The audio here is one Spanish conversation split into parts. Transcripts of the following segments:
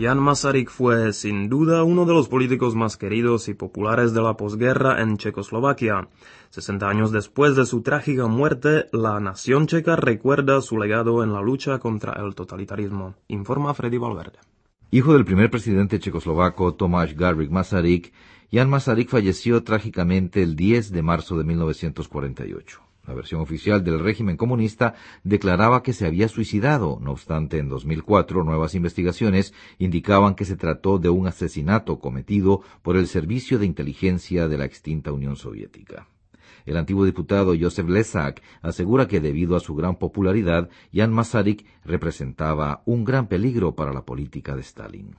Jan Masaryk fue, sin duda, uno de los políticos más queridos y populares de la posguerra en Checoslovaquia. 60 años después de su trágica muerte, la nación checa recuerda su legado en la lucha contra el totalitarismo. Informa Freddy Valverde. Hijo del primer presidente checoslovaco Tomáš Garrigue Masaryk, Jan Masaryk falleció trágicamente el 10 de marzo de 1948. La versión oficial del régimen comunista declaraba que se había suicidado. No obstante, en 2004 nuevas investigaciones indicaban que se trató de un asesinato cometido por el Servicio de Inteligencia de la extinta Unión Soviética. El antiguo diputado Josef Lesak asegura que debido a su gran popularidad, Jan Masaryk representaba un gran peligro para la política de Stalin.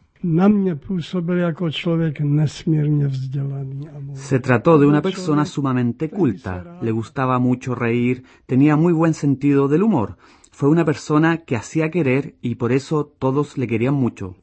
Se trató de una persona sumamente culta, le gustaba mucho reír, tenía muy buen sentido del humor. Fue una persona que hacía querer y por eso todos le querían mucho.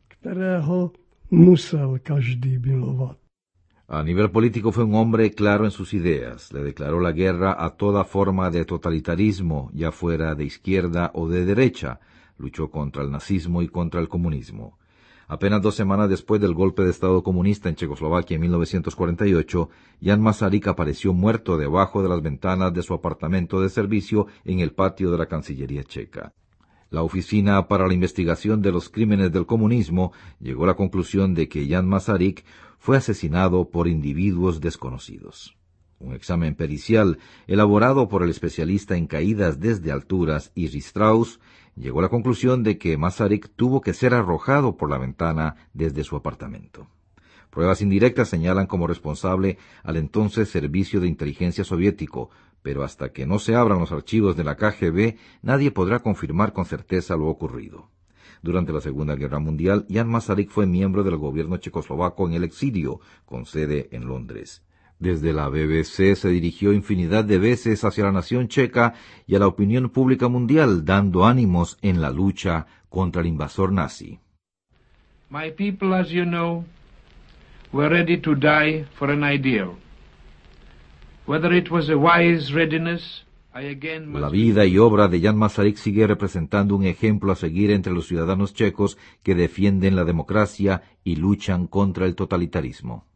A nivel político fue un hombre claro en sus ideas. Le declaró la guerra a toda forma de totalitarismo, ya fuera de izquierda o de derecha. Luchó contra el nazismo y contra el comunismo. Apenas 2 semanas después del golpe de Estado comunista en Checoslovaquia en 1948, Jan Masaryk apareció muerto debajo de las ventanas de su apartamento de servicio en el patio de la Cancillería checa. La Oficina para la Investigación de los Crímenes del Comunismo llegó a la conclusión de que Jan Masaryk fue asesinado por individuos desconocidos. Un examen pericial elaborado por el especialista en caídas desde alturas Iri Strauss llegó a la conclusión de que Masaryk tuvo que ser arrojado por la ventana desde su apartamento. Pruebas indirectas señalan como responsable al entonces Servicio de Inteligencia Soviético, pero hasta que no se abran los archivos de la KGB, nadie podrá confirmar con certeza lo ocurrido. Durante la Segunda Guerra Mundial, Jan Masaryk fue miembro del gobierno checoslovaco en el exilio, con sede en Londres. Desde la BBC se dirigió infinidad de veces hacia la nación checa y a la opinión pública mundial, dando ánimos en la lucha contra el invasor nazi. My people, as you know, were ready to die for an ideal. Whether it was a wise readiness, La vida y obra de Jan Masaryk sigue representando un ejemplo a seguir entre los ciudadanos checos que defienden la democracia y luchan contra el totalitarismo.